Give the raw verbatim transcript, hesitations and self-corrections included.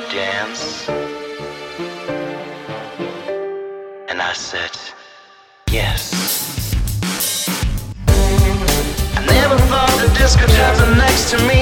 dance? And I said, yes. I never thought the disco jockey next to me